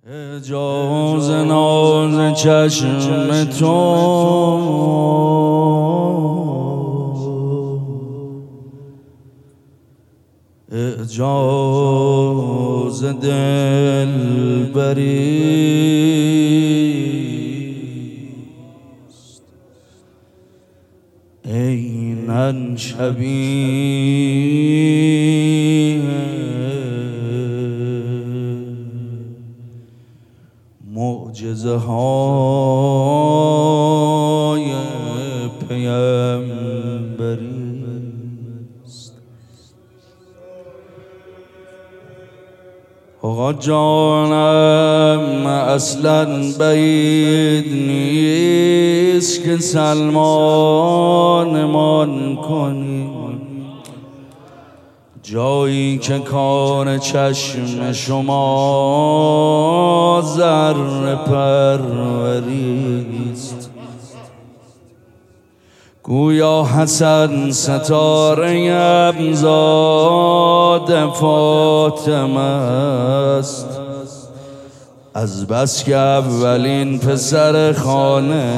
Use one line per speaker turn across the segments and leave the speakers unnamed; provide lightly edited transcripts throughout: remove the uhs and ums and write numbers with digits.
اجاز ناز چشم تو اجاز دلبریست عیناً شبیه معجزه های پیامبریست. آقا جانم اصلا بعید نیست که سلمانمان کنی، جایی که کار چشم شما ذره پروریست. گویا حسن ستاره ابزاد فاطمه است، از بس که اولین پسر خانه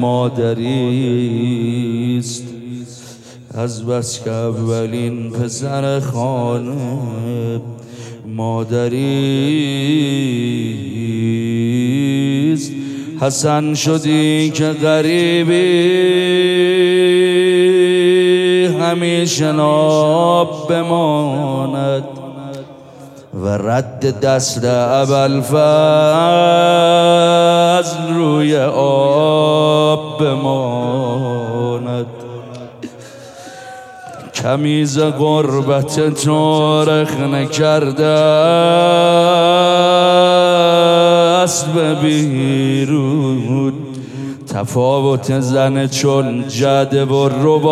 مادریست. از بس که اولین پسر خانه مادریست. حسن شدی که غریبی همیشه ناب بماند و رد دست ابوالفضل روی آب بماند. کمیز غربت تو رخنه کرده است به بیرون، تفاوت زن چون جده و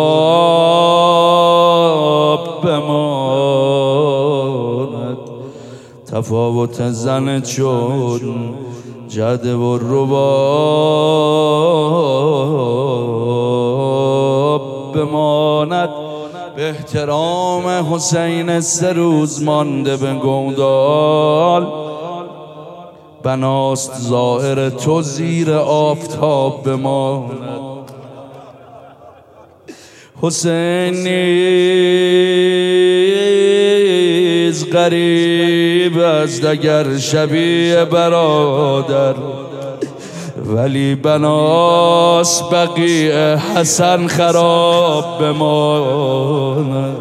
رباب بماند. تفاوت زن چون جده و رباب بماند. به احترام حسین 3 روز مانده به گودال، بناست ظاهر تو زیر آفتاب بماند. حسین نیز غریب است اگر شبیه برادر، ولی بناس بقیع حسن خراب بماند.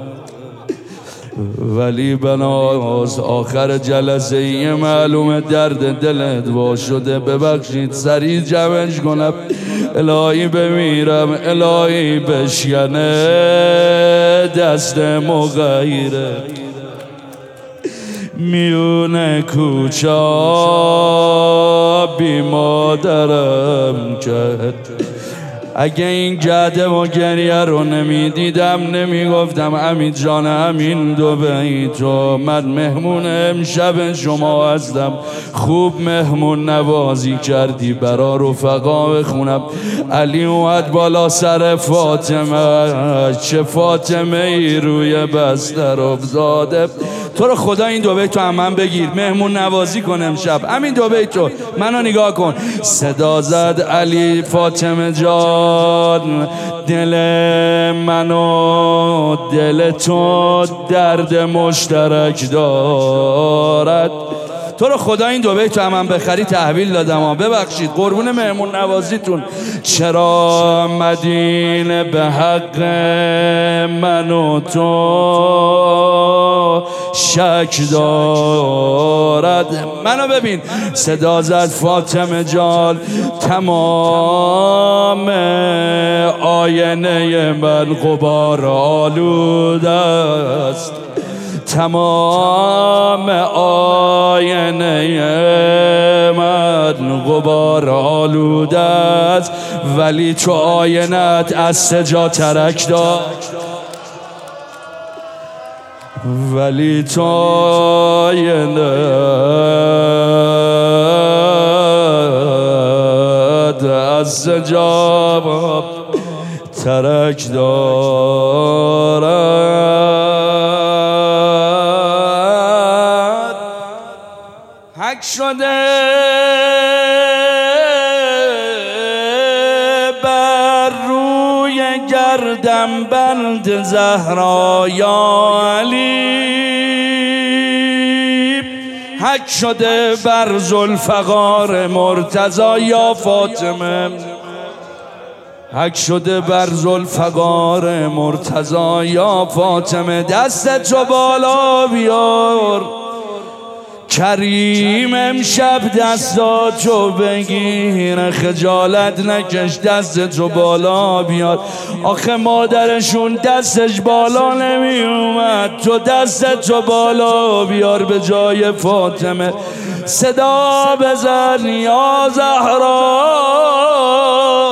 ولی بناس آخر جلسه معلوم درد دلت وا شده، ببخشید سریع جمعش کنم، الهی بمیرم الهی بشکنه دست مغیره. میونه کوچه بی مادرم کرد. اگه این گده و گریه رو نمیدیدم نمیگفتم امید جان همین دو بیتو من مهمون امشب شما هستم. خوب مهمون نوازی کردی برا رفقا بخونم. علی اومد بالا سر فاطمه، چه فاطمه ای روی بستر افتاده. تو رو خدا این دو بیتو هم من بگیر، مهمون نوازی کن امشب. همین دو بیتو منو نگاه کن. صدا زد علی فاطمه جان دل منو دل تو درد مشترک دارد. تو رو خدا این دو بیتو هم بخری تحویل دادم، ببخشید قربون مهمون نوازیتون. چرا مدینه به حق من و تو شک دارد. منو ببین. صدا زد فاطمه جان تمام آینه من غبار آلوده است، تمام آینه من غبار آلوده است، ولی تو آینت از سجا ترک داد. ولی تو آینت از سجا ترک دارد. شده بر روی گردم بند زهرا یا علی، حک شده بر ذوالفقار مرتضی یا فاطمه، حک شده بر ذوالفقار مرتضی یا فاطمه. دستتو بالا بیار کریم، امشب دستاتو بگیر، خجالت نکش، دستتو بالا بیار. آخه مادرشون دستش بالا نمی اومد، تو دستتو بالا بیار به جای فاطمه. صدا بزن یا زهرا